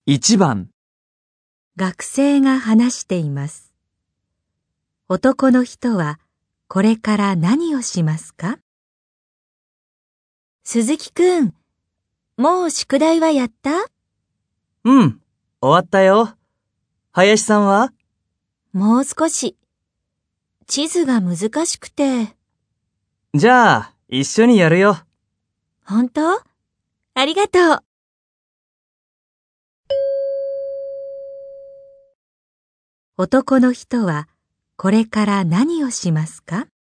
1番、 学生が話しています。男の人はこれから何をしますか？鈴木くん、もう宿題はやった？ うん、終わったよ。林さんは？ もう少し。地図が難しくて。 じゃあ、一緒にやるよ。 本当？ありがとう。男の人はこれから何をしますか？